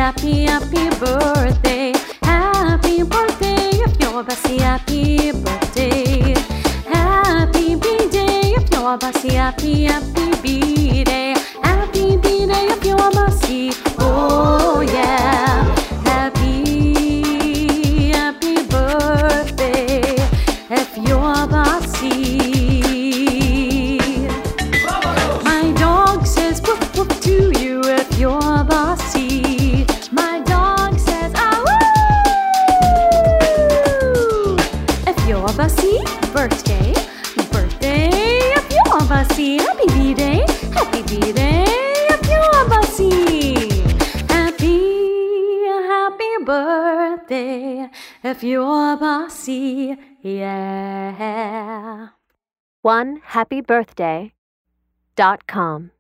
happy, happy birthday. Happy birthday if you're Bessie, happy birthday. Happy B-day if you're Bessie, happy, happy B-day. Happy B-day if you're Bessie, oh yeah. Happy, happy birthday if you're Bessie. My dog says woof woof to you if you're Bessie. My dog says ah woo. If you're Bessie, birthday, birthday. If you're Bessie, happy B-day, happy B-day. If you're Bessie, happy, happy birthday. If you're Bessie, yeah. OneHappyBirthday.com